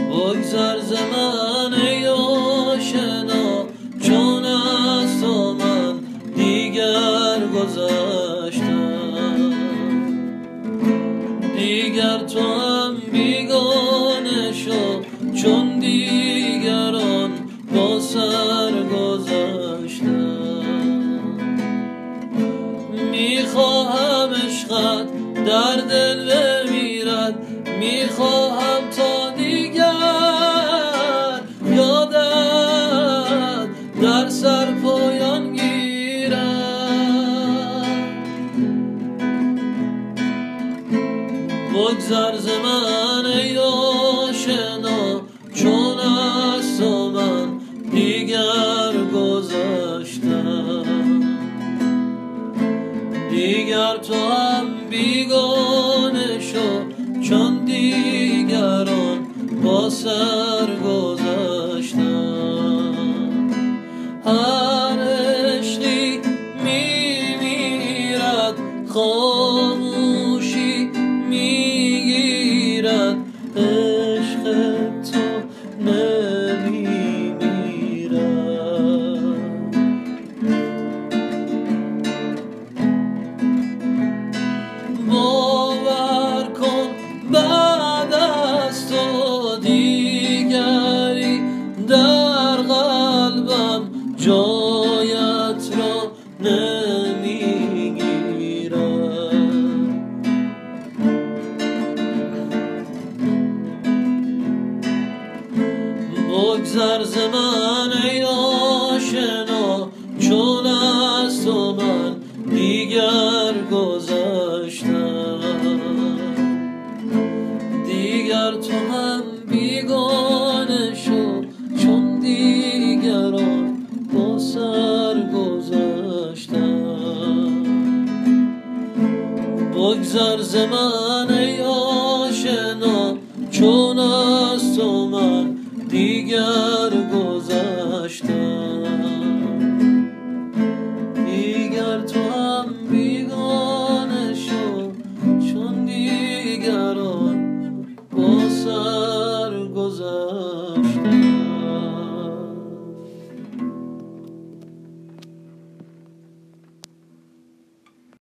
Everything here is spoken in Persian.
بگذر ز من ای آشنا، چون از تو من دیگر گذشتم. دیگر تو هم بیگانه شو، چون دیگران با سر گذشتم. میخواهم عشقت در دل بمیرد، میخواهم تا دیگر یادت در سر پایان گیرد. بگذر ز من ای آشنا، چون از تو من دیگر گذشتم. دیگر تو هم بیگانه شو، چون دیگران با سر گذشتم. هر عشقی میمیرد، خاموشی میگیرد، عشق تو نمیمیرد. باور کن بعد از تو دیگری در قلبم جایت را نمیگیرد. بگذر ز من ای آشنا، چون از تو من دیگر گذشتم. دیگر تو هم بیگانه شو، چون دیگران با سر گذشتم. بگذر ز من ای آشنا، چون از تو من دیگر